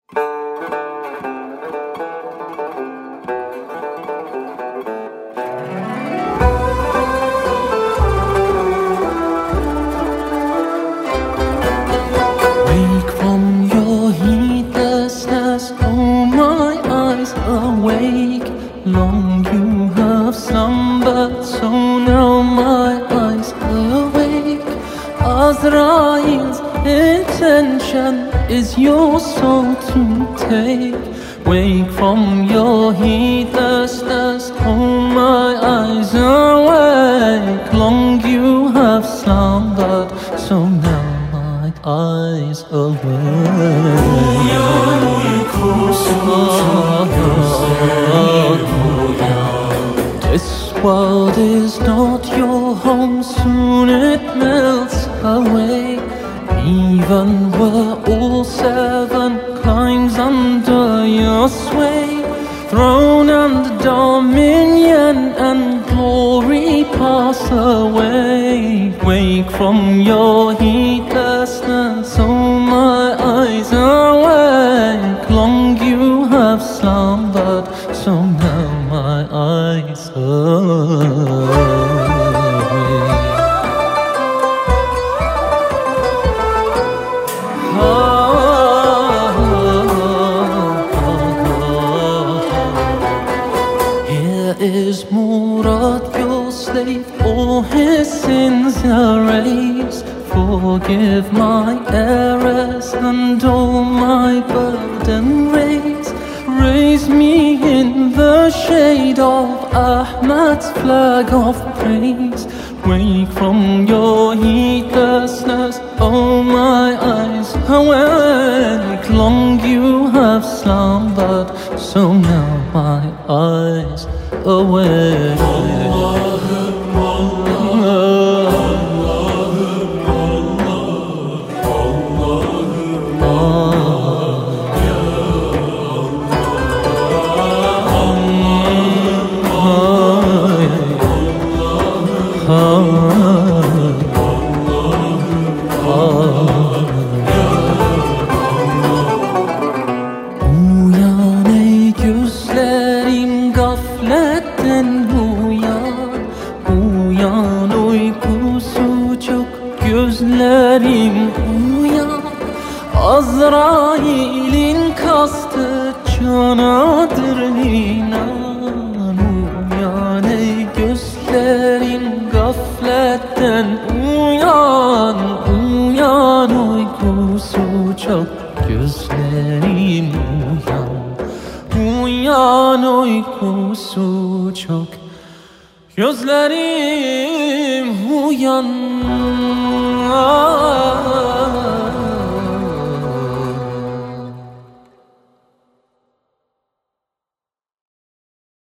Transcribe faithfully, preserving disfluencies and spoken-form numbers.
Wake from your heedlessness, oh my eyes awake. Long you have slumbered, so now my eyes awake. Azrael's intention is your soul to take. Wake from your heedlessness, oh my eyes awake. Long you have slumbered, so now my eyes awake. This world is not your home, soon it melts away. Even were all seven climes under your sway, throne and dominion and glory pass away. Wake from your heedlessness, oh my eyes awake. Long you have slumbered, so now my eyes awake. Here is Murad, your slave, all his sins erase. Forgive my errors and all my burden raise. Raise me in the shade of Ahmad's flag of praise. Wake from your heedlessness, oh my eyes awake. Long you have slumbered, so now my eyes awake. Uyan ey gözlerim gafletten uyan. Uyan uykusu çok gözlerim uyan. Azrail'in kastı canadır inan. Uyan ey gözlerim gafletten uyan. Uyan uykusu çok gözlerim uyan. Uyan uykusu çok gözlerim uyan.